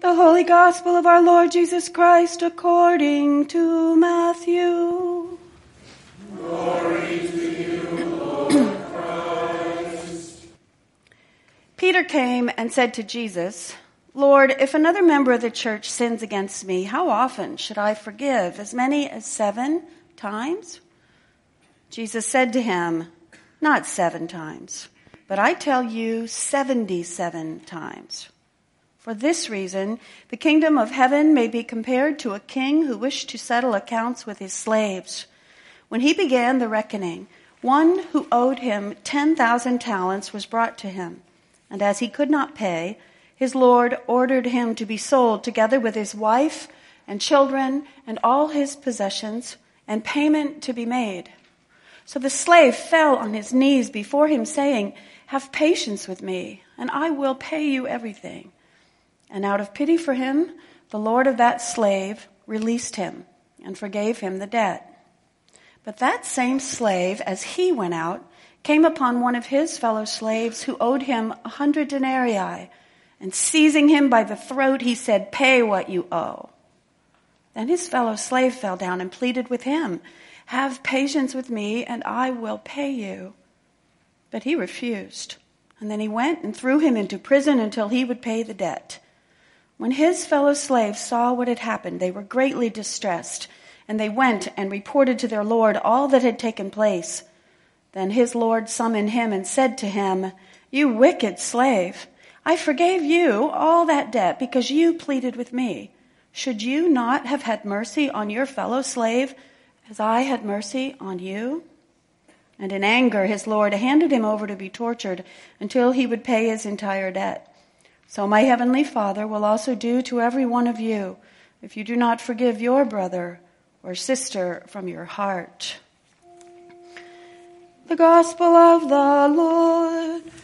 The Holy Gospel of our Lord Jesus Christ according to Matthew. Glory to you, Lord Christ. Peter came and said to Jesus, Lord, if another member of the church sins against me, how often should I forgive? As many as 7 times? Jesus said to him, not 7 times, but I tell you 77 times. For this reason, the kingdom of heaven may be compared to a king who wished to settle accounts with his slaves. When he began the reckoning, one who owed him 10,000 talents was brought to him. And as he could not pay, his Lord ordered him to be sold together with his wife and children and all his possessions, and payment to be made. So the slave fell on his knees before him, saying, have patience with me, and I will pay you everything. And out of pity for him, the Lord of that slave released him and forgave him the debt. But that same slave, as he went out, came upon one of his fellow slaves who owed him 100 denarii, and seizing him by the throat, he said, pay what you owe. Then his fellow slave fell down and pleaded with him, have patience with me, and I will pay you. But he refused, and then he went and threw him into prison until he would pay the debt. When his fellow slaves saw what had happened, they were greatly distressed, and they went and reported to their Lord all that had taken place. Then his Lord summoned him and said to him, you wicked slave, I forgave you all that debt because you pleaded with me. Should you not have had mercy on your fellow slave as I had mercy on you? And in anger his Lord handed him over to be tortured until he would pay his entire debt. So my heavenly Father will also do to every one of you if you do not forgive your brother or sister from your heart. The Gospel of the Lord.